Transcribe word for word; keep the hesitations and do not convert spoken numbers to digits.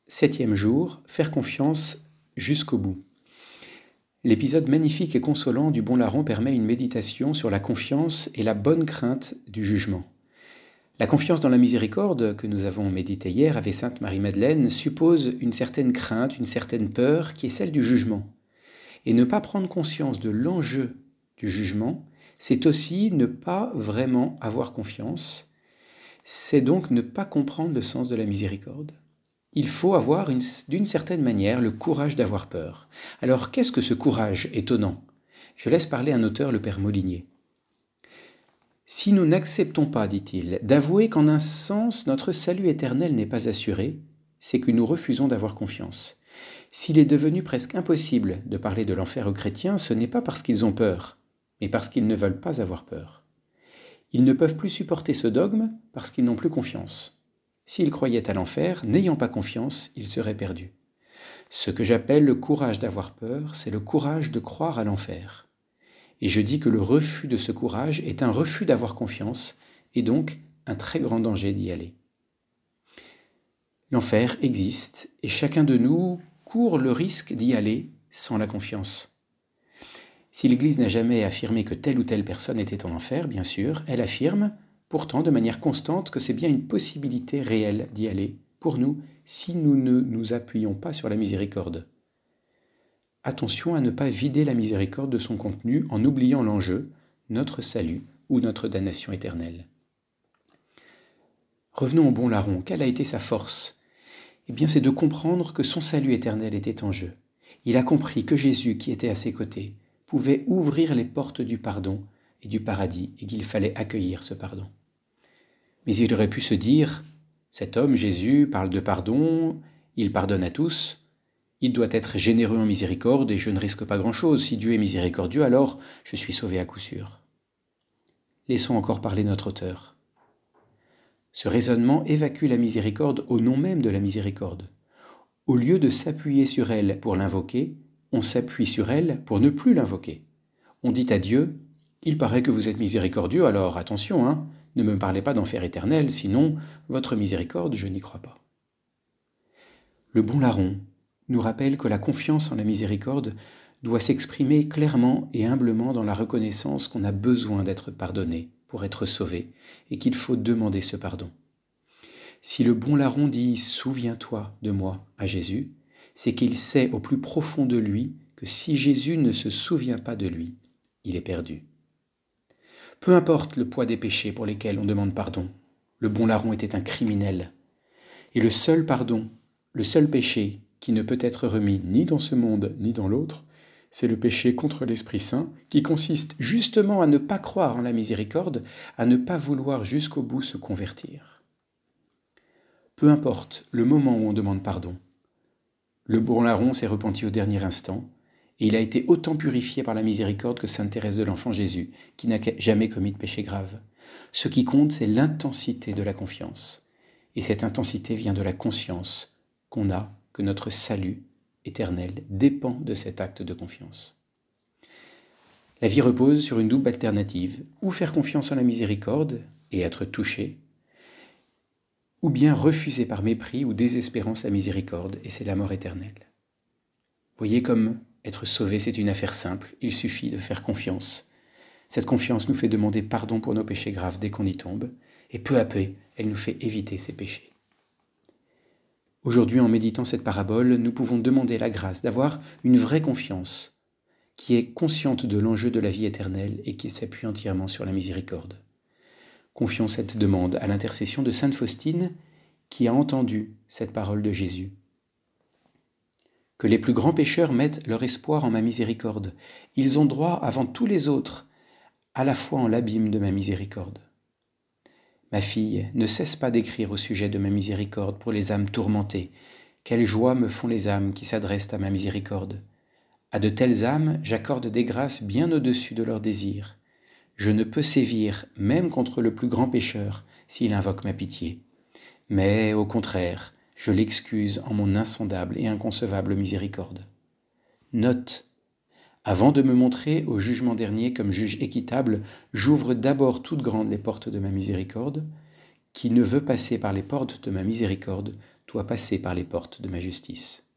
Septième jour, faire confiance jusqu'au bout. L'épisode magnifique et consolant du Bon Larron permet une méditation sur la confiance et la bonne crainte du jugement. La confiance dans la miséricorde que nous avons méditée hier avec Sainte Marie-Madeleine suppose une certaine crainte, une certaine peur qui est celle du jugement. Et ne pas prendre conscience de l'enjeu du jugement, c'est aussi ne pas vraiment avoir confiance. C'est donc ne pas comprendre le sens de la miséricorde. Il faut avoir, une, d'une certaine manière, le courage d'avoir peur. Alors, qu'est-ce que ce courage étonnant ? Je laisse parler un auteur, le père Molinier. Si nous n'acceptons pas, dit-il, d'avouer qu'en un sens notre salut éternel n'est pas assuré, c'est que nous refusons d'avoir confiance. S'il est devenu presque impossible de parler de l'enfer aux chrétiens, ce n'est pas parce qu'ils ont peur, mais parce qu'ils ne veulent pas avoir peur. Ils ne peuvent plus supporter ce dogme parce qu'ils n'ont plus confiance. S'ils croyaient à l'enfer, n'ayant pas confiance, ils seraient perdus. Ce que j'appelle le courage d'avoir peur, c'est le courage de croire à l'enfer. Et je dis que le refus de ce courage est un refus d'avoir confiance, et donc un très grand danger d'y aller. L'enfer existe, et chacun de nous court le risque d'y aller sans la confiance. Si l'Église n'a jamais affirmé que telle ou telle personne était en enfer, bien sûr, elle affirme pourtant de manière constante que c'est bien une possibilité réelle d'y aller, pour nous, si nous ne nous appuyons pas sur la miséricorde. Attention à ne pas vider la miséricorde de son contenu en oubliant l'enjeu, notre salut ou notre damnation éternelle. Revenons au Bon Larron. Quelle a été sa force ? Eh bien, c'est de comprendre que son salut éternel était en jeu. Il a compris que Jésus, qui était à ses côtés, pouvait ouvrir les portes du pardon et du paradis, et qu'il fallait accueillir ce pardon. Mais il aurait pu se dire, cet homme, Jésus, parle de pardon, il pardonne à tous, il doit être généreux en miséricorde et je ne risque pas grand-chose. Si Dieu est miséricordieux, alors je suis sauvé à coup sûr. Laissons encore parler notre auteur. Ce raisonnement évacue la miséricorde au nom même de la miséricorde. Au lieu de s'appuyer sur elle pour l'invoquer, on s'appuie sur elle pour ne plus l'invoquer. On dit à Dieu, il paraît que vous êtes miséricordieux, alors attention, hein, ne me parlez pas d'enfer éternel, sinon votre miséricorde, je n'y crois pas. Le Bon Larron nous rappelle que la confiance en la miséricorde doit s'exprimer clairement et humblement dans la reconnaissance qu'on a besoin d'être pardonné pour être sauvé et qu'il faut demander ce pardon. Si le Bon Larron dit « Souviens-toi de moi » à Jésus, c'est qu'il sait au plus profond de lui que si Jésus ne se souvient pas de lui, il est perdu. Peu importe le poids des péchés pour lesquels on demande pardon, le Bon Larron était un criminel. Et le seul pardon, le seul péché qui ne peut être remis ni dans ce monde ni dans l'autre, c'est le péché contre l'Esprit Saint qui consiste justement à ne pas croire en la miséricorde, à ne pas vouloir jusqu'au bout se convertir. Peu importe le moment où on demande pardon, le Bon Larron s'est repenti au dernier instant, et il a été autant purifié par la miséricorde que sainte Thérèse de l'Enfant Jésus, qui n'a jamais commis de péché grave. Ce qui compte, c'est l'intensité de la confiance. Et cette intensité vient de la conscience qu'on a que notre salut éternel dépend de cet acte de confiance. La vie repose sur une double alternative, ou faire confiance en la miséricorde et être touché, ou bien refuser par mépris ou désespérance la miséricorde, et c'est la mort éternelle. Voyez comme être sauvé, c'est une affaire simple, il suffit de faire confiance. Cette confiance nous fait demander pardon pour nos péchés graves dès qu'on y tombe, et peu à peu, elle nous fait éviter ces péchés. Aujourd'hui, en méditant cette parabole, nous pouvons demander la grâce d'avoir une vraie confiance, qui est consciente de l'enjeu de la vie éternelle et qui s'appuie entièrement sur la miséricorde. Confions cette demande à l'intercession de sainte Faustine, qui a entendu cette parole de Jésus. Que les plus grands pécheurs mettent leur espoir en ma miséricorde. Ils ont droit, avant tous les autres, à la fois en l'abîme de ma miséricorde. Ma fille, ne cesse pas d'écrire au sujet de ma miséricorde pour les âmes tourmentées. Quelle joie me font les âmes qui s'adressent à ma miséricorde. À de telles âmes, j'accorde des grâces bien au-dessus de leurs désirs. Je ne peux sévir, même contre le plus grand pécheur, s'il invoque ma pitié. Mais, au contraire, je l'excuse en mon insondable et inconcevable miséricorde. Note. Avant de me montrer au jugement dernier comme juge équitable, j'ouvre d'abord toutes grandes les portes de ma miséricorde. Qui ne veut passer par les portes de ma miséricorde dois passer par les portes de ma justice.